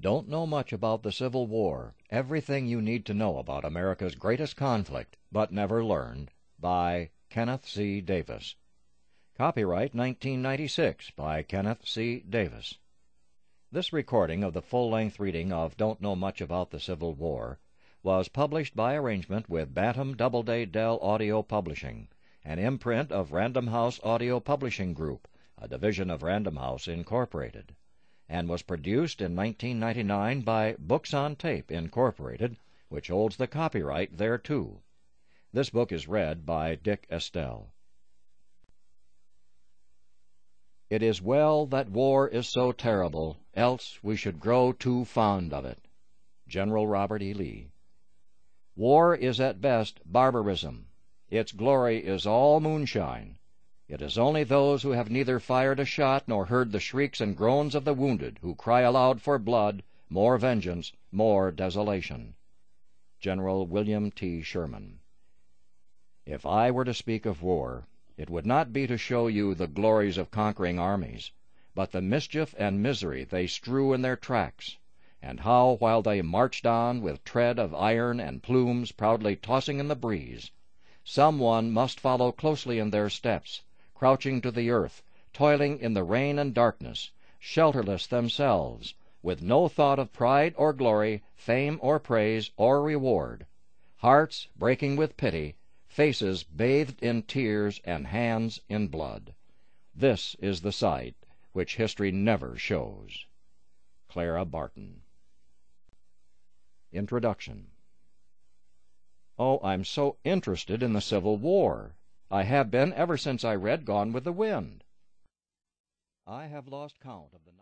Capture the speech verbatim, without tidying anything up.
Don't know much about the Civil War. Everything you need to know about America's greatest conflict, but never learned, by Kenneth C. Davis. Copyright nineteen ninety-six by Kenneth C. Davis. This recording of the full-length reading of Don't Know Much About the Civil War was published by arrangement with Bantam Doubleday Dell Audio Publishing, an imprint of Random House Audio Publishing Group, a division of Random House Incorporated, and was produced in nineteen ninety-nine by Books on Tape, Incorporated, which holds the copyright thereto. This book is read by Dick Estelle. It is well that war is so terrible, else we should grow too fond of it. General Robert E. Lee. War is at best barbarism. Its glory is all moonshine. It is only those who have neither fired a shot nor heard the shrieks and groans of the wounded who cry aloud for blood, more vengeance, more desolation. General William T. Sherman. If I were to speak of war, it would not be to show you the glories of conquering armies, but the mischief and misery they strew in their tracks, and how, while they marched on with tread of iron and plumes proudly tossing in the breeze, some one must follow closely in their steps, crouching to the earth, toiling in the rain and darkness, shelterless themselves, with no thought of pride or glory, fame or praise or reward, hearts breaking with pity, faces bathed in tears, and hands in blood. This is the sight which history never shows. Clara Barton. Introduction. Oh, I'm so interested in the Civil War. I have been ever since I read Gone with the Wind. I have lost count of the